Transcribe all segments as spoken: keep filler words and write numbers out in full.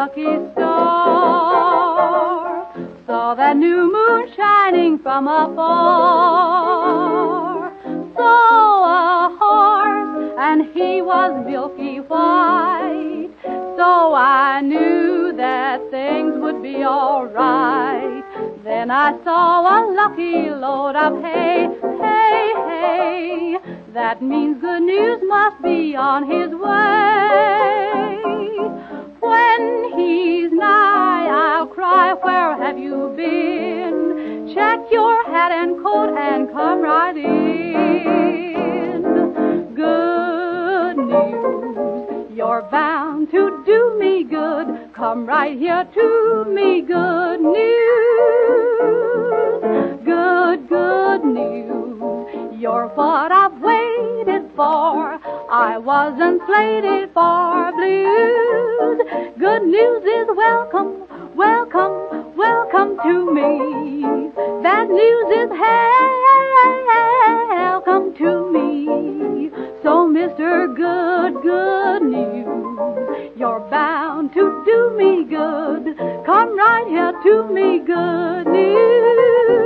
lucky star, saw that new moon shining from afar, saw a horse and he was milky white, so I knew that things would be all right. Then I saw a lucky load of hay, hay, hay. That means good news must be on his way. When he's nigh, I'll cry, where have you been? Check your hat and coat and come right in. Good news, you're bound to do me good. Come right here to me, good news. Good, good news, you're what I've waited for. I wasn't slated for blues. Good news is welcome, welcome, welcome to me. Bad news is welcome to me. So Mister Good, good news, you're bound to do me good. Come right here to me, good news.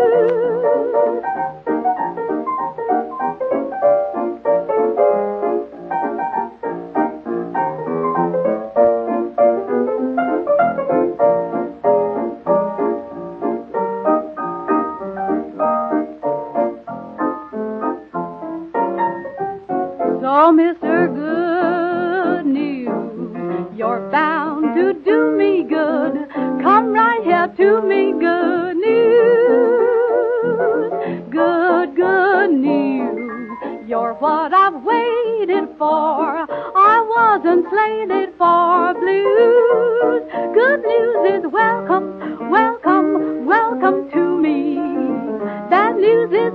So, Mister Good News, you're bound to do me good. Come right here to me, good news. Good, good news, you're what I've waited for. I wasn't slated for blues. Good news is welcome, welcome, welcome to me. Bad news is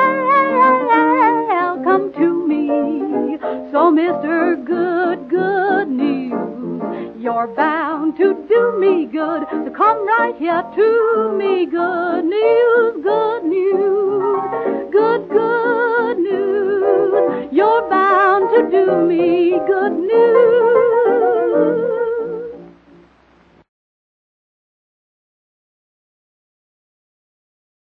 welcome to me. So, Mister Good, good news, you're bound to do me good. So come right here to me, good news, good news, good, good news. You're bound to do me good news.